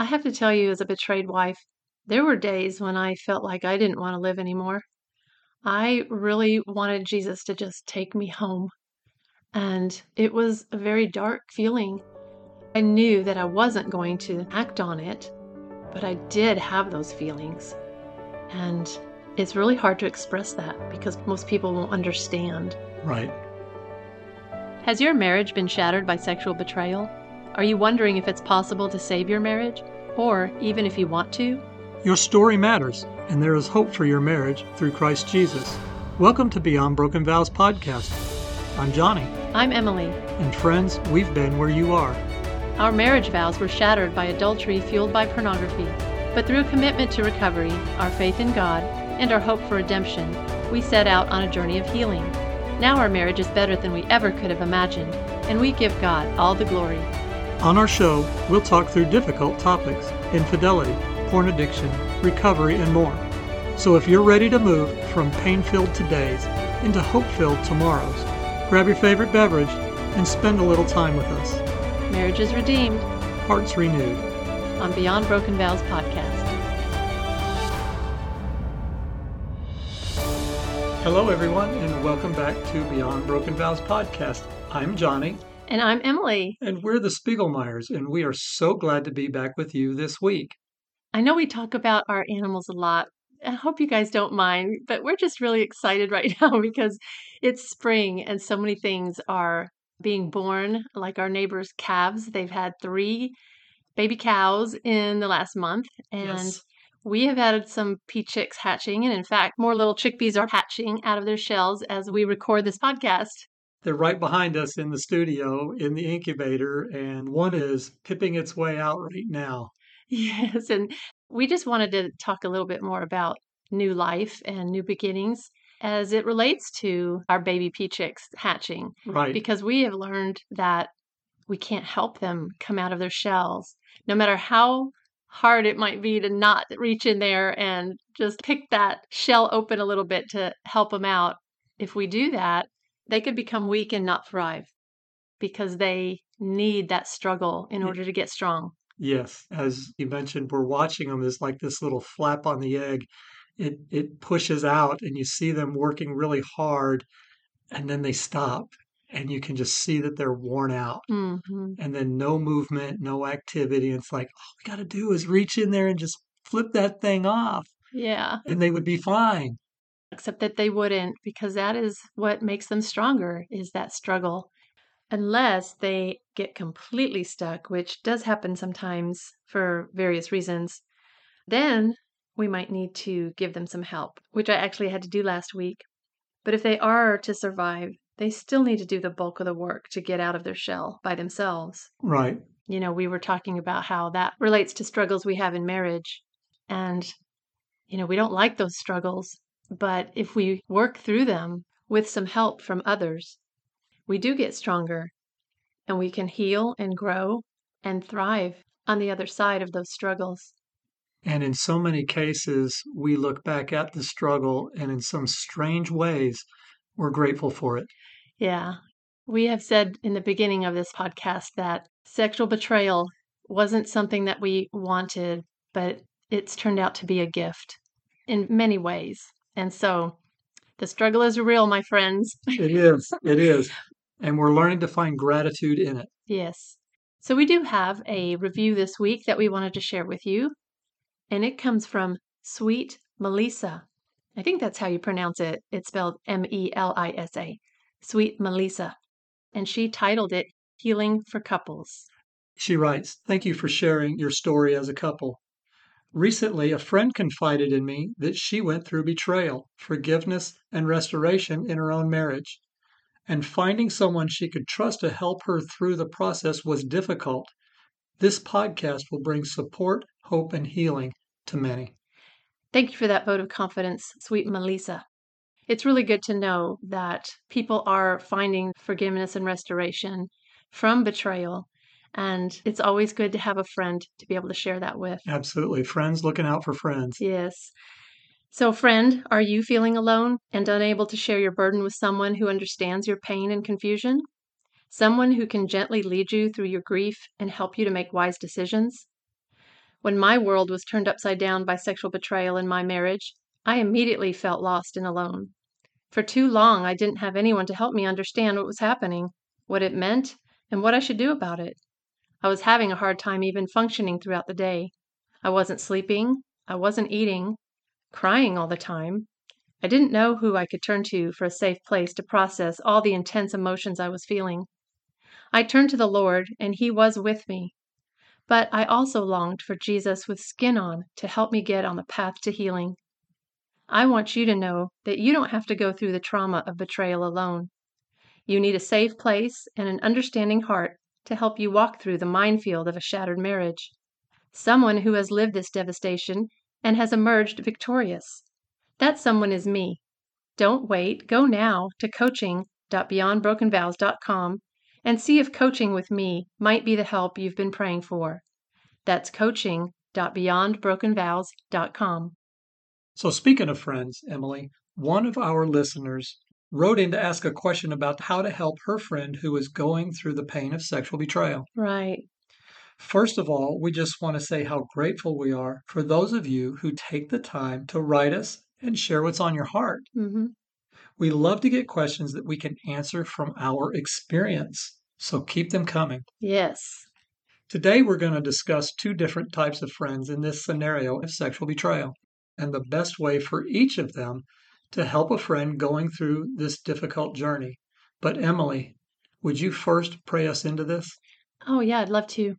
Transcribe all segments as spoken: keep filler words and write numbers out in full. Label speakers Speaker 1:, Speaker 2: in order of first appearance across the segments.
Speaker 1: I have to tell you, as a betrayed wife, there were days when I felt like I didn't want to live anymore. I really wanted Jesus to just take me home. And it was a very dark feeling. I knew that I wasn't going to act on it, but I did have those feelings. And it's really hard to express that because most people won't understand.
Speaker 2: Right.
Speaker 1: Has your marriage been shattered by sexual betrayal? Are you wondering if it's possible to save your marriage, or even if you want to?
Speaker 2: Your story matters, and there is hope for your marriage through Christ Jesus. Welcome to Beyond Broken Vows podcast. I'm Johnny.
Speaker 1: I'm Emily.
Speaker 2: And friends, we've been where you are.
Speaker 1: Our marriage vows were shattered by adultery fueled by pornography, but through a commitment to recovery, our faith in God, and our hope for redemption, we set out on a journey of healing. Now our marriage is better than we ever could have imagined, and we give God all the glory.
Speaker 2: On our show, we'll talk through difficult topics: infidelity, porn addiction, recovery, and more. So if you're ready to move from pain-filled todays into hope-filled tomorrows, grab your favorite beverage and spend a little time with us.
Speaker 1: Marriage is redeemed.
Speaker 2: Hearts renewed.
Speaker 1: On Beyond Broken Vows podcast.
Speaker 2: Hello, everyone, and welcome back to Beyond Broken Vows podcast. I'm Johnny.
Speaker 1: And I'm Emily.
Speaker 2: And we're the Spiegelmeyers, and we are so glad to be back with you this week.
Speaker 1: I know we talk about our animals a lot. I hope you guys don't mind, but we're just really excited right now because it's spring and so many things are being born, like our neighbors' calves. They've had three baby cows in the last month, and
Speaker 2: Yes.
Speaker 1: we have had some pea chicks hatching, and in fact, more little chickpeas are hatching out of their shells as we record this podcast.
Speaker 2: They're right behind us in the studio in the incubator, and one is pipping its way out right now.
Speaker 1: Yes, and we just wanted to talk a little bit more about new life and new beginnings as it relates to our baby pea chicks hatching.
Speaker 2: Right.
Speaker 1: Because we have learned that we can't help them come out of their shells, no matter how hard it might be to not reach in there and just pick that shell open a little bit to help them out. If we do that, they could become weak and not thrive because they need that struggle in order to get strong.
Speaker 2: Yes, as you mentioned, we're watching them as like this little flap on the egg. It it pushes out, and you see them working really hard, and then they stop, and you can just see that they're worn out.
Speaker 1: Mm-hmm.
Speaker 2: And then no movement, no activity. And it's like, all we got to do is reach in there and just flip that thing off,
Speaker 1: Yeah.
Speaker 2: and they would be fine.
Speaker 1: Except that they wouldn't, because that is what makes them stronger, is that struggle. Unless they get completely stuck, which does happen sometimes for various reasons, then we might need to give them some help, which I actually had to do last week. But if they are to survive, they still need to do the bulk of the work to get out of their shell by themselves.
Speaker 2: Right.
Speaker 1: You know, we were talking about how that relates to struggles we have in marriage. And, you know, we don't like those struggles. But if we work through them with some help from others, we do get stronger, and we can heal and grow and thrive on the other side of those struggles.
Speaker 2: And in so many cases, we look back at the struggle, and in some strange ways, we're grateful for it.
Speaker 1: Yeah. We have said in the beginning of this podcast that sexual betrayal wasn't something that we wanted, but it's turned out to be a gift in many ways. And so the struggle is real, my friends.
Speaker 2: It is. It is. And we're learning to find gratitude in it.
Speaker 1: Yes. So we do have a review this week that we wanted to share with you. And it comes from Sweet Melissa. I think that's how you pronounce it. It's spelled M E L I S A. Sweet Melissa. And she titled it Healing for Couples.
Speaker 2: She writes, "Thank you for sharing your story as a couple. Recently, a friend confided in me that she went through betrayal, forgiveness, and restoration in her own marriage. And finding someone she could trust to help her through the process was difficult. This podcast will bring support, hope, and healing to many."
Speaker 1: Thank you for that vote of confidence, Sweet Melissa. It's really good to know that people are finding forgiveness and restoration from betrayal. And it's always good to have a friend to be able to share that with.
Speaker 2: Absolutely. Friends looking out for friends.
Speaker 1: Yes. So, friend, are you feeling alone and unable to share your burden with someone who understands your pain and confusion? Someone who can gently lead you through your grief and help you to make wise decisions? When my world was turned upside down by sexual betrayal in my marriage, I immediately felt lost and alone. For too long, I didn't have anyone to help me understand what was happening, what it meant, and what I should do about it. I was having a hard time even functioning throughout the day. I wasn't sleeping, I wasn't eating, crying all the time. I didn't know who I could turn to for a safe place to process all the intense emotions I was feeling. I turned to the Lord, and He was with me. But I also longed for Jesus with skin on to help me get on the path to healing. I want you to know that you don't have to go through the trauma of betrayal alone. You need a safe place and an understanding heart to help you walk through the minefield of a shattered marriage. Someone who has lived this devastation and has emerged victorious. That someone is me. Don't wait. Go now to coaching dot beyond broken vows dot com and see if coaching with me might be the help you've been praying for. That's coaching dot beyond broken vows dot com.
Speaker 2: So, speaking of friends, Emily, one of our listeners wrote in to ask a question about how to help her friend who is going through the pain of sexual betrayal.
Speaker 1: Right.
Speaker 2: First of all, we just want to say how grateful we are for those of you who take the time to write us and share what's on your heart.
Speaker 1: Mm-hmm.
Speaker 2: We love to get questions that we can answer from our experience, so keep them coming.
Speaker 1: Yes.
Speaker 2: Today, we're going to discuss two different types of friends in this scenario of sexual betrayal and the best way for each of them to help a friend going through this difficult journey. But Emily, would you first pray us into this?
Speaker 1: Oh, yeah, I'd love to.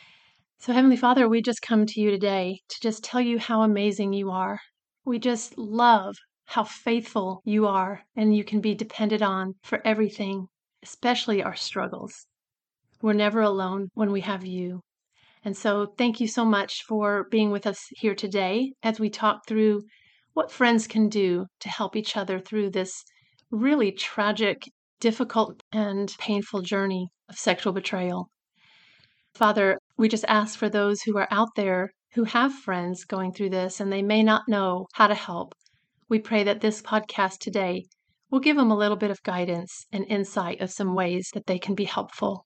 Speaker 1: So, Heavenly Father, we just come to you today to just tell you how amazing you are. We just love how faithful you are and you can be depended on for everything, especially our struggles. We're never alone when we have you. And so thank you so much for being with us here today as we talk through what friends can do to help each other through this really tragic, difficult, and painful journey of sexual betrayal. Father, we just ask for those who are out there who have friends going through this and they may not know how to help. We pray that this podcast today will give them a little bit of guidance and insight of some ways that they can be helpful.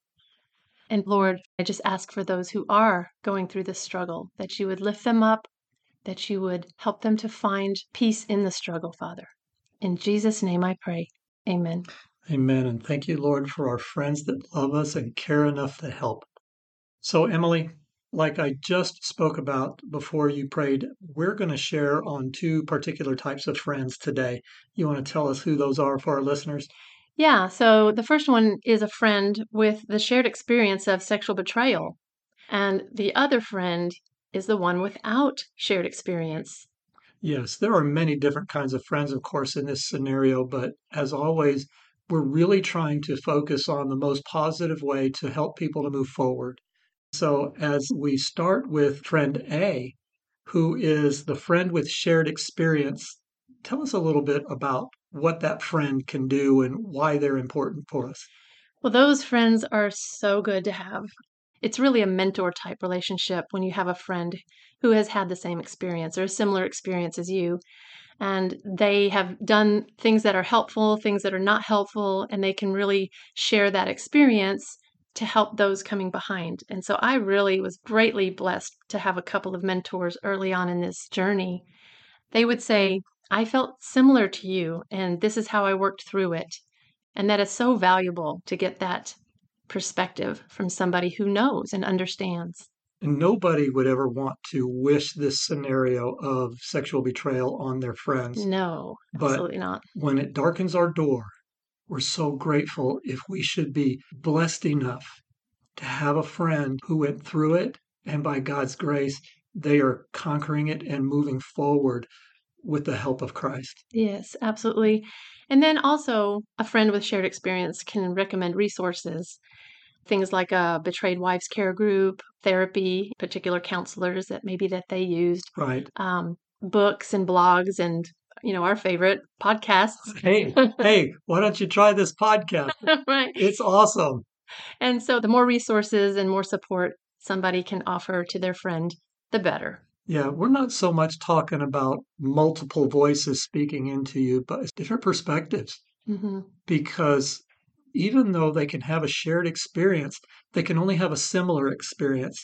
Speaker 1: And Lord, I just ask for those who are going through this struggle, that you would lift them up, that you would help them to find peace in the struggle, Father. In Jesus' name I pray. Amen.
Speaker 2: Amen. And thank you, Lord, for our friends that love us and care enough to help. So, Emily, like I just spoke about before you prayed, we're going to share on two particular types of friends today. You want to tell us who those are for our listeners?
Speaker 1: Yeah, so the first one is a friend with the shared experience of sexual betrayal. And the other friend is the one without shared experience.
Speaker 2: Yes, there are many different kinds of friends, of course, in this scenario, but as always, we're really trying to focus on the most positive way to help people to move forward. So, as we start with friend A, who is the friend with shared experience, tell us a little bit about what that friend can do and why they're important for us.
Speaker 1: Well, those friends are so good to have. It's really a mentor type relationship when you have a friend who has had the same experience or a similar experience as you. And they have done things that are helpful, things that are not helpful, and they can really share that experience to help those coming behind. And so I really was greatly blessed to have a couple of mentors early on in this journey. They would say, I felt similar to you, and this is how I worked through it. And that is so valuable to get that perspective from somebody who knows and understands.
Speaker 2: And nobody would ever want to wish this scenario of sexual betrayal on their friends.
Speaker 1: No,
Speaker 2: But
Speaker 1: absolutely not.
Speaker 2: when it darkens our door, we're so grateful if we should be blessed enough to have a friend who went through it, and by God's grace, they are conquering it and moving forward with the help of Christ.
Speaker 1: Yes, absolutely. And then also, a friend with shared experience can recommend resources, things like a betrayed wives care group, therapy, particular counselors that maybe that they used,
Speaker 2: Right.
Speaker 1: um, books and blogs, and you know our favorite podcasts.
Speaker 2: Hey, hey, why don't you try this podcast?
Speaker 1: Right.
Speaker 2: It's awesome.
Speaker 1: And so, the more resources and more support somebody can offer to their friend, the better.
Speaker 2: Yeah, we're not so much talking about multiple voices speaking into you, but it's different perspectives.
Speaker 1: Mm-hmm.
Speaker 2: Because even though they can have a shared experience, they can only have a similar experience.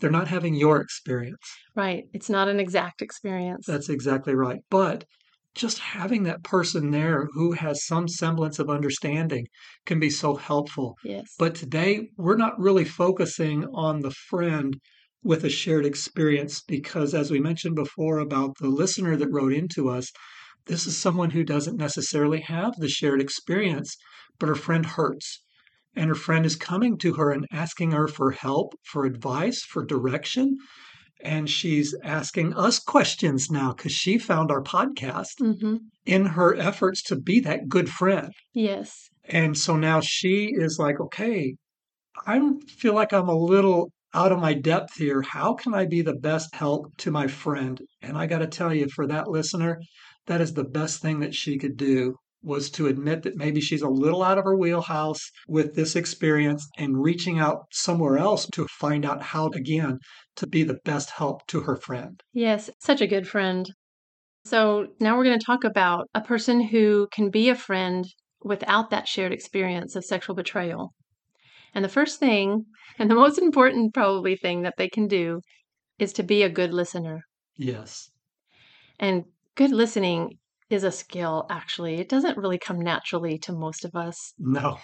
Speaker 2: They're not having your experience.
Speaker 1: Right. It's not an exact experience.
Speaker 2: That's exactly right. But just having that person there who has some semblance of understanding can be so helpful.
Speaker 1: Yes.
Speaker 2: But today, we're not really focusing on the friend with a shared experience because, as we mentioned before about the listener that wrote into us, this is someone who doesn't necessarily have the shared experience, but her friend hurts. And her friend is coming to her and asking her for help, for advice, for direction. And she's asking us questions now because she found our podcast
Speaker 1: Mm-hmm.
Speaker 2: in her efforts to be that good friend.
Speaker 1: Yes.
Speaker 2: And so now she is like, okay, I feel like I'm a little out of my depth here. How can I be the best help to my friend? And I got to tell you, for that listener, that is the best thing that she could do was to admit that maybe she's a little out of her wheelhouse with this experience and reaching out somewhere else to find out how, again, to be the best help to her friend.
Speaker 1: Yes. Such a good friend. So now we're going to talk about a person who can be a friend without that shared experience of sexual betrayal. And the first thing, and the most important probably thing that they can do, is to be a good listener.
Speaker 2: Yes.
Speaker 1: And good listening is a skill, actually. It doesn't really come naturally to most of us.
Speaker 2: No,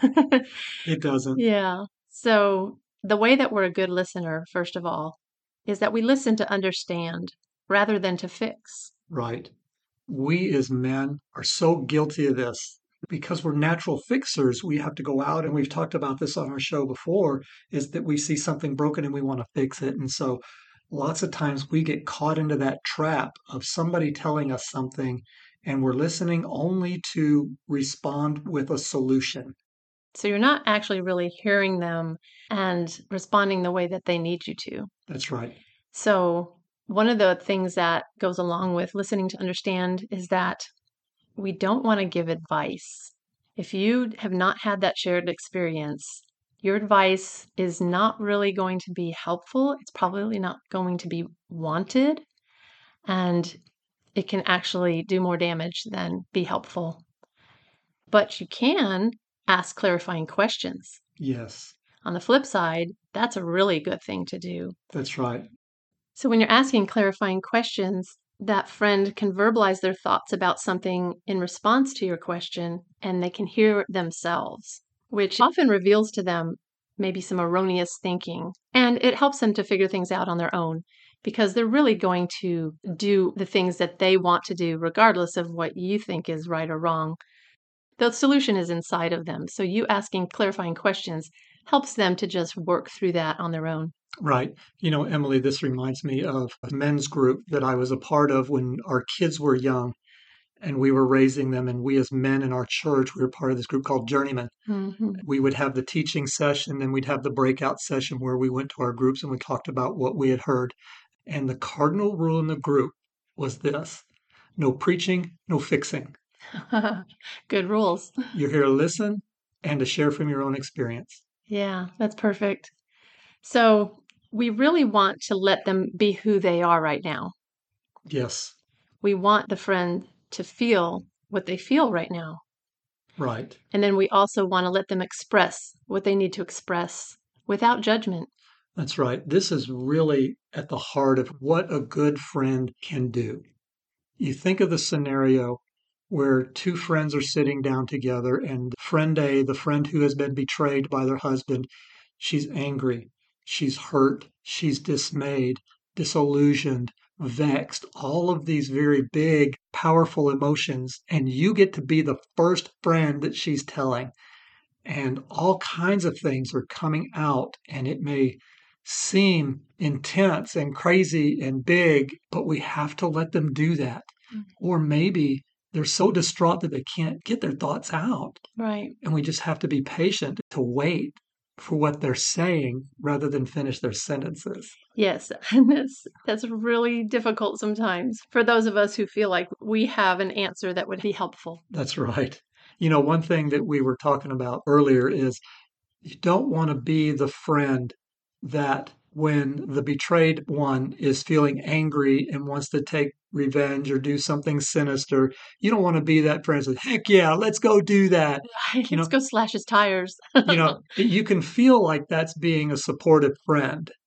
Speaker 2: it doesn't.
Speaker 1: Yeah. So the way that we're a good listener, first of all, is that we listen to understand rather than to fix.
Speaker 2: Right. We as men are so guilty of this because we're natural fixers. We have to go out, and we've talked about this on our show before, is that we see something broken and we want to fix it. And so lots of times we get caught into that trap of somebody telling us something and we're listening only to respond with a solution.
Speaker 1: So you're not actually really hearing them and responding the way that they need you to.
Speaker 2: That's right.
Speaker 1: So one of the things that goes along with listening to understand is that we don't want to give advice. If you have not had that shared experience, your advice is not really going to be helpful. It's probably not going to be wanted, and it can actually do more damage than be helpful. But you can ask clarifying questions.
Speaker 2: Yes,
Speaker 1: On the flip side, that's a really good thing to do.
Speaker 2: that's right.
Speaker 1: So when you're asking clarifying questions, that friend can verbalize their thoughts about something in response to your question, and they can hear themselves, which often reveals to them maybe some erroneous thinking. And it helps them to figure things out on their own because they're really going to do the things that they want to do, regardless of what you think is right or wrong. The solution is inside of them. So you asking clarifying questions helps them to just work through that on their own.
Speaker 2: Right. You know, Emily, this reminds me of a men's group that I was a part of when our kids were young and we were raising them. And we, as men in our church, we were part of this group called Journeyman.
Speaker 1: Mm-hmm.
Speaker 2: We would have the teaching session, then we'd have the breakout session where we went to our groups and we talked about what we had heard. And the cardinal rule in the group was this: no preaching, no fixing.
Speaker 1: Good rules.
Speaker 2: You're here to listen and to share from your own experience.
Speaker 1: Yeah, that's perfect. So we really want to let them be who they are right now.
Speaker 2: Yes.
Speaker 1: We want the friend to feel what they feel right now.
Speaker 2: Right.
Speaker 1: And then we also want to let them express what they need to express without judgment.
Speaker 2: That's right. This is really at the heart of what a good friend can do. You think of the scenario where two friends are sitting down together, and friend A, the friend who has been betrayed by their husband, she's angry, she's hurt, she's dismayed, disillusioned, vexed, all of these very big, powerful emotions. And you get to be the first friend that she's telling. And all kinds of things are coming out, and it may seem intense and crazy and big, but we have to let them do that. Mm-hmm. Or maybe they're so distraught that they can't get their thoughts out.
Speaker 1: Right.
Speaker 2: And we just have to be patient to wait for what they're saying rather than finish their sentences.
Speaker 1: Yes, and that's, that's really difficult sometimes for those of us who feel like we have an answer that would be helpful.
Speaker 2: That's right. You know, one thing that we were talking about earlier is you don't want to be the friend that when the betrayed one is feeling angry and wants to take revenge or do something sinister, you don't want to be that friend that says, heck yeah, let's go do that.
Speaker 1: Let's
Speaker 2: you know,
Speaker 1: go slash his tires.
Speaker 2: you know, you can feel like that's being a supportive friend.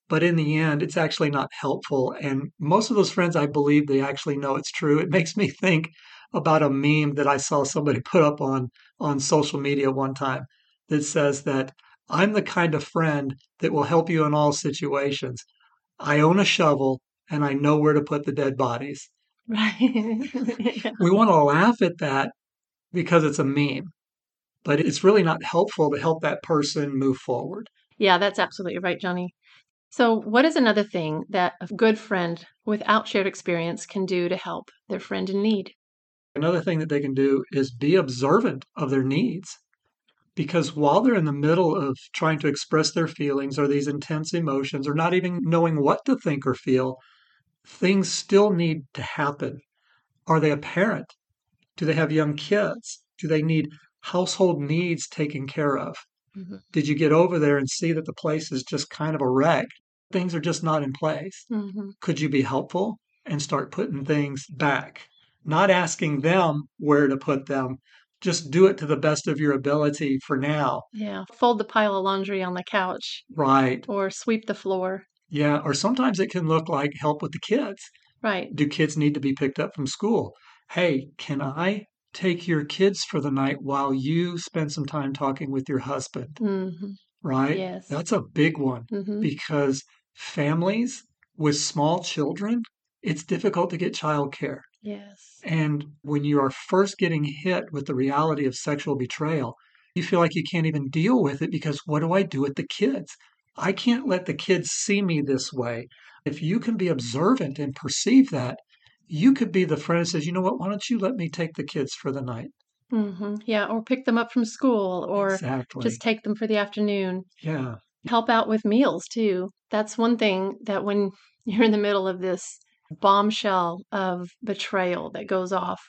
Speaker 2: but in the end, it's actually not helpful. And most of those friends, I believe they actually know it's true. It makes me think about a meme that I saw somebody put up on on social media one time that says that I'm the kind of friend that will help you in all situations. I own a shovel and I know where to put the dead bodies.
Speaker 1: Right. Yeah.
Speaker 2: We want to laugh at that because it's a meme, but it's really not helpful to help that person move forward.
Speaker 1: Yeah, that's absolutely right, Johnny. So, what is another thing that a good friend without shared experience can do to help their friend in need?
Speaker 2: Another thing that they can do is be observant of their needs. Because while they're in the middle of trying to express their feelings or these intense emotions or not even knowing what to think or feel, things still need to happen. Are they a parent? Do they have young kids? Do they need household needs taken care of?
Speaker 1: Mhm.
Speaker 2: Did you get over there and see that the place is just kind of a wreck? Things are just not in place.
Speaker 1: Mhm.
Speaker 2: Could you be helpful and start putting things back? Not asking them where to put them, just do it to the best of your ability for now.
Speaker 1: Yeah, fold the pile of laundry on the couch
Speaker 2: Right.
Speaker 1: or sweep the floor.
Speaker 2: Yeah. Or sometimes it can look like help with the kids.
Speaker 1: Right.
Speaker 2: Do kids need to be picked up from school? Hey, can I take your kids for the night while you spend some time talking with your husband?
Speaker 1: Mhm.
Speaker 2: Right?
Speaker 1: Yes.
Speaker 2: That's a big one
Speaker 1: Mhm.
Speaker 2: because families with small children, it's difficult to get childcare.
Speaker 1: Yes.
Speaker 2: And when you are first getting hit with the reality of sexual betrayal, you feel like you can't even deal with it because what do I do with the kids? I can't let the kids see me this way. If you can be observant and perceive that, you could be the friend that says, you know what, why don't you let me take the kids for the night?
Speaker 1: Mhm. Yeah, or pick them up from school or
Speaker 2: Exactly.
Speaker 1: just take them for the afternoon.
Speaker 2: Yeah.
Speaker 1: Help out with meals too. That's one thing that when you're in the middle of this bombshell of betrayal that goes off,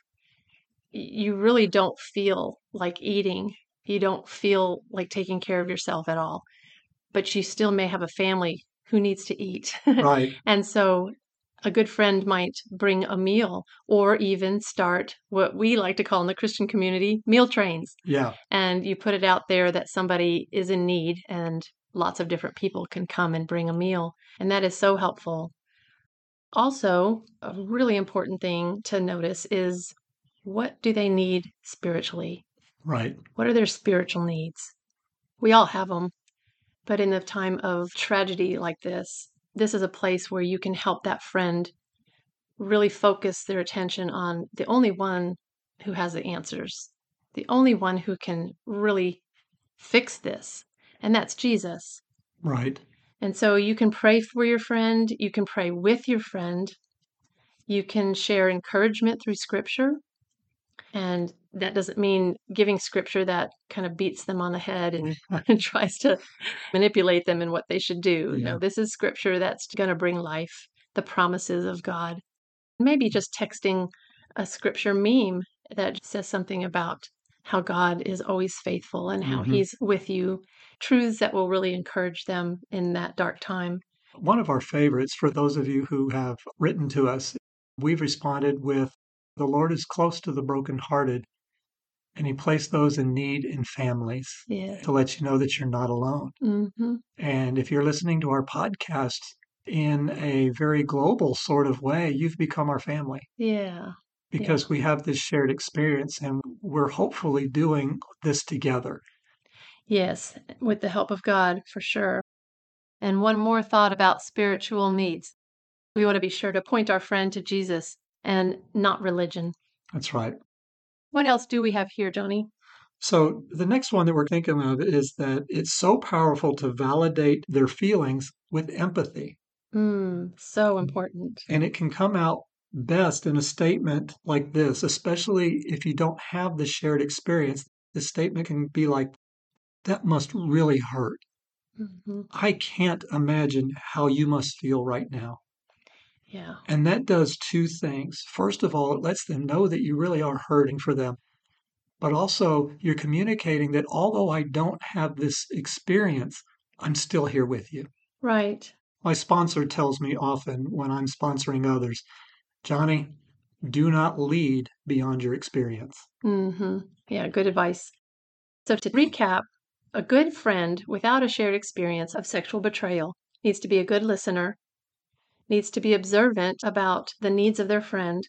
Speaker 1: y- you really don't feel like eating. You don't feel like taking care of yourself at all, but you still may have a family who needs to eat.
Speaker 2: Right.
Speaker 1: And so a good friend might bring a meal or even start what we like to call in the Christian community meal trains.
Speaker 2: Yeah.
Speaker 1: And you put it out there that somebody is in need and lots of different people can come and bring a meal. And that is so helpful. Also, a really important thing to notice is what do they need spiritually?
Speaker 2: Right.
Speaker 1: What are their spiritual needs? We all have them, but in the time of tragedy like this, this is a place where you can help that friend really focus their attention on the only one who has the answers, the only one who can really fix this, and that's Jesus.
Speaker 2: Right.
Speaker 1: And so you can pray for your friend, you can pray with your friend, you can share encouragement through scripture. And that doesn't mean giving scripture that kind of beats them on the head and, and tries to manipulate them in what they should do.
Speaker 2: Yeah.
Speaker 1: No, this is scripture that's going to bring life, the promises of God. Maybe just texting a scripture meme that says something about how God is always faithful and how
Speaker 2: hmm
Speaker 1: he's with you, truths that will really encourage them in that dark time.
Speaker 2: One of our favorites, for those of you who have written to us, we've responded with, the Lord is close to the brokenhearted, and He placed those in need in families
Speaker 1: Yeah.
Speaker 2: to let you know that you're not alone.
Speaker 1: Mm-hmm.
Speaker 2: And if you're listening to our podcast in a very global sort of way, you've become our family
Speaker 1: Yeah. Yeah.
Speaker 2: because we have this shared experience and we're hopefully doing this together.
Speaker 1: Yes, with the help of God, for sure. And one more thought about spiritual needs. We want to be sure to point our friend to Jesus and not religion.
Speaker 2: That's right.
Speaker 1: What else do we have here, Johnny?
Speaker 2: So the next one that we're thinking of is that it's so powerful to validate their feelings with empathy.
Speaker 1: Mm, so important.
Speaker 2: And it can come out best in a statement like this, especially if you don't have the shared experience. The statement can be like, that must really hurt.
Speaker 1: Hmm.
Speaker 2: I can't imagine how you must feel right now.
Speaker 1: Yeah.
Speaker 2: And that does two things. First of all, it lets them know that you really are hurting for them. But also, you're communicating that although I don't have this experience, I'm still here with you.
Speaker 1: Right.
Speaker 2: My sponsor tells me often when I'm sponsoring others, Johnny, do not lead beyond your experience.
Speaker 1: Hmm. Yeah, good advice. So to recap, a good friend without a shared experience of sexual betrayal needs to be a good listener, needs to be observant about the needs of their friend,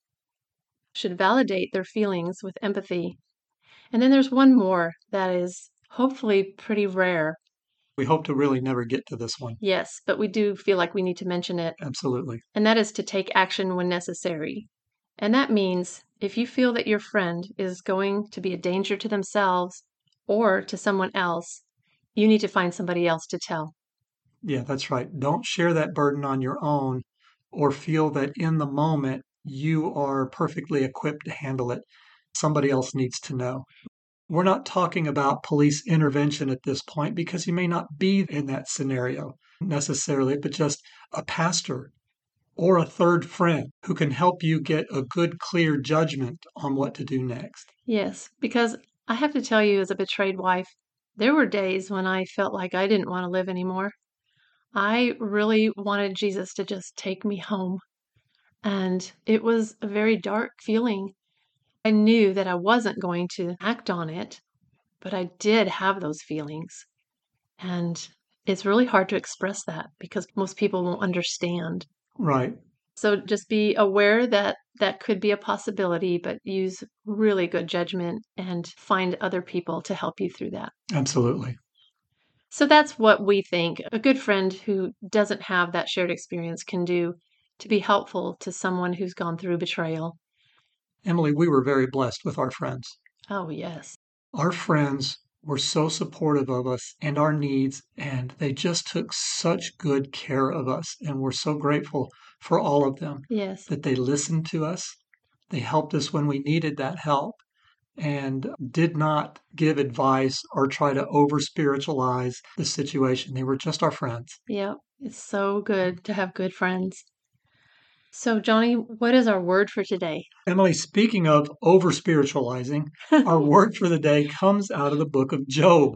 Speaker 1: should validate their feelings with empathy. And then there's one more that is hopefully pretty rare.
Speaker 2: We hope to really never get to this one.
Speaker 1: Yes, but we do feel like we need to mention it.
Speaker 2: Absolutely.
Speaker 1: And that is to take action when necessary. And that means if you feel that your friend is going to be a danger to themselves or to someone else, you need to find somebody else to tell.
Speaker 2: Yeah, that's right. Don't share that burden on your own or feel that in the moment you are perfectly equipped to handle it. Somebody else needs to know. We're not talking about police intervention at this point because you may not be in that scenario necessarily, but just a pastor or a third friend who can help you get a good, clear judgment on what to do next.
Speaker 1: Yes, because I have to tell you, as a betrayed wife, there were days when I felt like I didn't want to live anymore. I really wanted Jesus to just take me home. And it was a very dark feeling. I knew that I wasn't going to act on it, but I did have those feelings. And it's really hard to express that because most people won't understand.
Speaker 2: Right.
Speaker 1: So just be aware that that could be a possibility, but use really good judgment and find other people to help you through that.
Speaker 2: Absolutely.
Speaker 1: So that's what we think a good friend who doesn't have that shared experience can do to be helpful to someone who's gone through betrayal.
Speaker 2: Emily, we were very blessed with our friends.
Speaker 1: Oh, yes.
Speaker 2: Our friends were so supportive of us and our needs, and they just took such good care of us. And we're so grateful for all of them.
Speaker 1: Yes.
Speaker 2: That they listened to us. They helped us when we needed that help and did not give advice or try to over spiritualize the situation. They were just our friends.
Speaker 1: Yep. It's so good to have good friends. So, Johnny, what is our word for today?
Speaker 2: Emily, speaking of over spiritualizing, our word for the day comes out of the book of Job.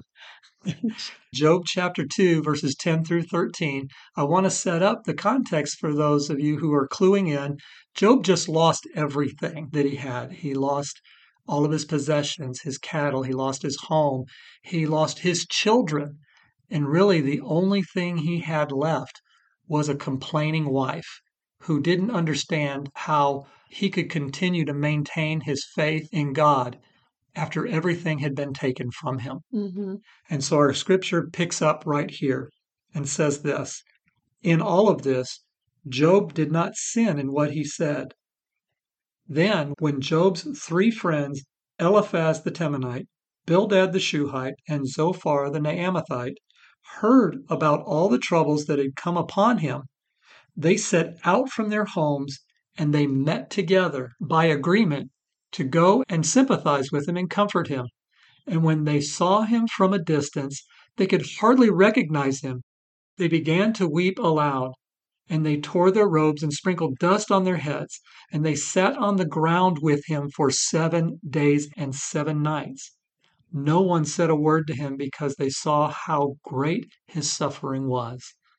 Speaker 2: Job chapter two, verses ten through thirteen. I want to set up the context for those of you who are cluing in. Job just lost everything that he had. He lost all of his possessions, his cattle, he lost his home, he lost his children. And really, the only thing he had left was a complaining wife who didn't understand how he could continue to maintain his faith in God after everything had been taken from him.
Speaker 1: Mm-hmm.
Speaker 2: And so our scripture picks up right here and says this: in all of this, Job did not sin in what he said. Then, when Job's three friends, Eliphaz the Temanite, Bildad the Shuhite, and Zophar the Naamathite, heard about all the troubles that had come upon him, they set out from their homes and they met together by agreement to go and sympathize with him and comfort him. And when they saw him from a distance, they could hardly recognize him. They began to weep aloud, and they tore their robes and sprinkled dust on their heads, and they sat on the ground with him for seven days and seven nights. No one said a word to him because they saw how great his suffering was.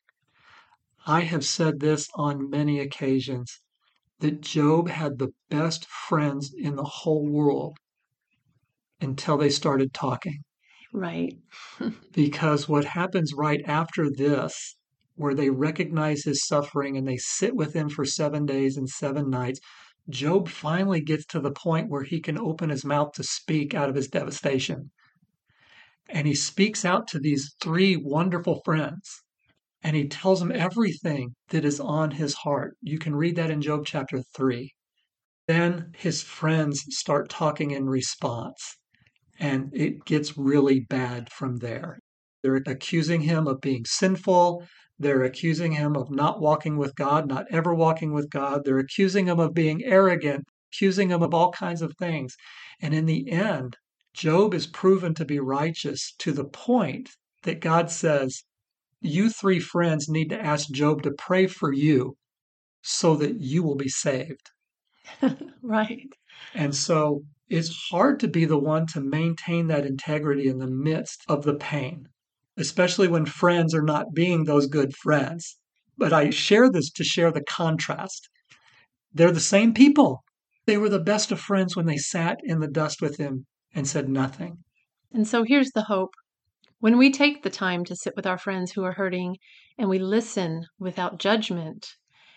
Speaker 2: I have said this on many occasions, that Job had the best friends in the whole world until they started talking.
Speaker 1: Right.
Speaker 2: Because what happens right after this, where they recognize his suffering and they sit with him for seven days and seven nights, Job finally gets to the point where he can open his mouth to speak out of his devastation. And he speaks out to these three wonderful friends. And he tells them everything that is on his heart. You can read that in Job chapter three. Then his friends start talking in response, and it gets really bad from there. They're accusing him of being sinful. They're accusing him of not walking with God, not ever walking with God. They're accusing him of being arrogant, accusing him of all kinds of things. And in the end, Job is proven to be righteous to the point that God says, you three friends need to ask Job to pray for you so that you will be saved.
Speaker 1: Right.
Speaker 2: And so it's hard to be the one to maintain that integrity in the midst of the pain, especially when friends are not being those good friends. But I share this to share the contrast. They're the same people. They were the best of friends when they sat in the dust with him and said nothing.
Speaker 1: And so here's the hope. When we take the time to sit with our friends who are hurting and we listen without judgment,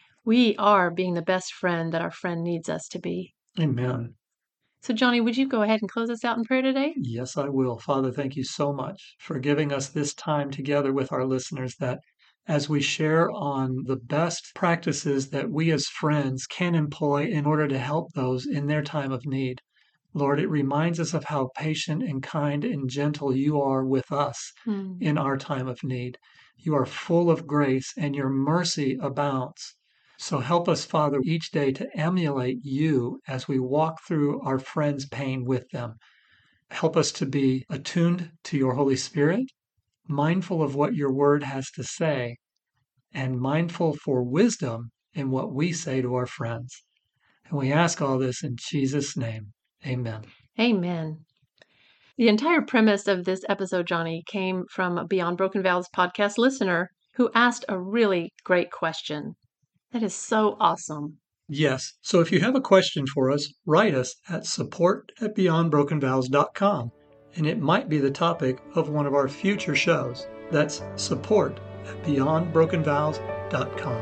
Speaker 1: we are being the best friend that our friend needs us to be.
Speaker 2: Amen.
Speaker 1: So, Johnny, would you go ahead and close us out in prayer today?
Speaker 2: Yes, I will. Father, thank you so much for giving us this time together with our listeners, that as we share on the best practices that we as friends can employ in order to help those in their time of need. Lord, it reminds us of how patient and kind and gentle you are with us
Speaker 1: Hmm.
Speaker 2: in our time of need. You are full of grace and your mercy abounds. So help us, Father, each day to emulate you as we walk through our friends' pain with them. Help us to be attuned to your Holy Spirit, mindful of what your word has to say, and mindful for wisdom in what we say to our friends. And we ask all this in Jesus' name. Amen.
Speaker 1: Amen. The entire premise of this episode, Johnny, came from a Beyond Broken Vows podcast listener who asked a really great question. That is so awesome.
Speaker 2: Yes. So if you have a question for us, write us at support at beyond broken vows dot com, and it might be the topic of one of our future shows. That's support at beyond broken vows dot com.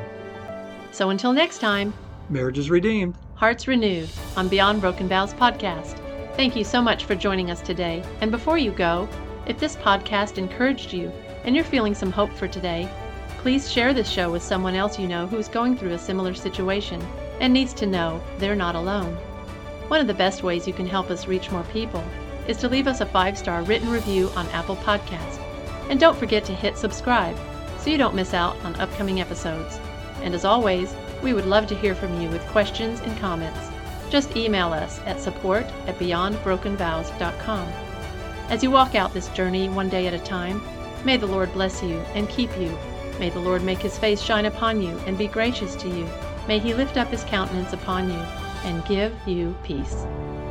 Speaker 1: So until next time,
Speaker 2: Marriage is redeemed.
Speaker 1: Hearts renewed on Beyond Broken Vows podcast. Thank you so much for joining us today. And before you go, if this podcast encouraged you and you're feeling some hope for today, please share this show with someone else you know who's going through a similar situation and needs to know they're not alone. One of the best ways you can help us reach more people is to leave us a five-star written review on Apple Podcasts. And don't forget to hit subscribe so you don't miss out on upcoming episodes. And as always, we would love to hear from you with questions and comments. Just email us at support at beyond broken vows dot com. As you walk out this journey one day at a time, may the Lord bless you and keep you. May the Lord make his face shine upon you and be gracious to you. May he lift up his countenance upon you and give you peace.